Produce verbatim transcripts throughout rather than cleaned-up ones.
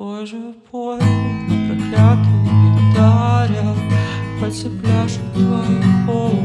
Пой же, пой на проклятой гитаре, пальцы пляшут твоего.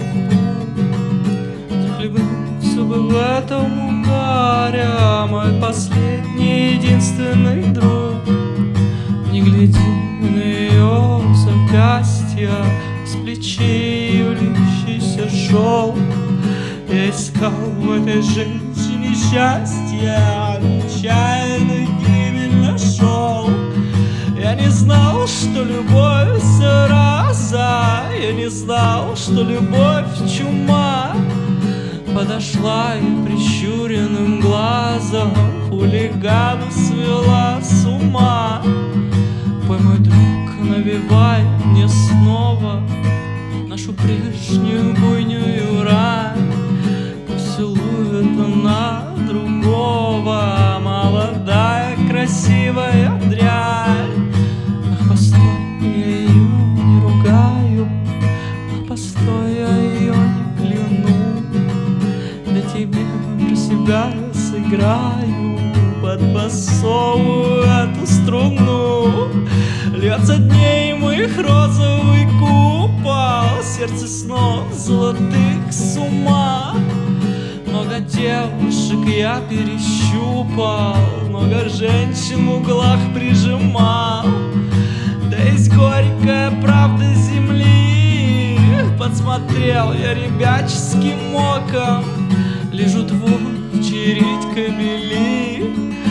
Захлебнуться бы в этом угаре, мой последний единственный друг. Не гляди на ее запястья, с плечей ее льющийся шелк. Я искал в этой женщине счастья, нечаянно гибель нашел. Я не знал, что любовь зараза, я не знал, что любовь чума. Подошла и прищуренным глазом хулигану свела с ума. Пой, мой друг, навевай мне снова нашу прежнюю буйную рань. Поцелует она другого, молодая, красивая дрянь. Ах, постой, я ее не ругаю, ах, постой, я ее не кляну. Для тебя про себя сыграю под басовую эту струну. Льется дней моих розовый купол, сердце снов золотых с ума. Много девушек я перещупал, много женщин в углах прижимал. Да есть горькая правда земли, подсмотрел я ребяческим оком. Лежут в очередь кобели,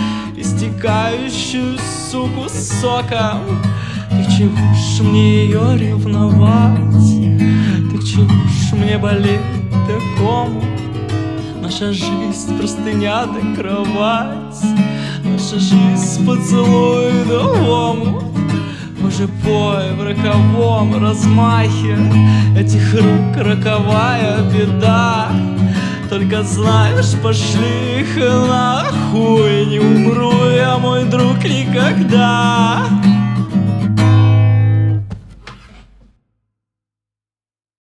истекающую суку соком. Так чего ж мне ее ревновать, так чего ж мне болеть такому? Наша жизнь простыня да кровать, наша жизнь поцелуй новому. Боже, пой в роковом размахе этих рук роковая беда. Только знаешь, пошли их нахуй, не умру я, мой друг, никогда.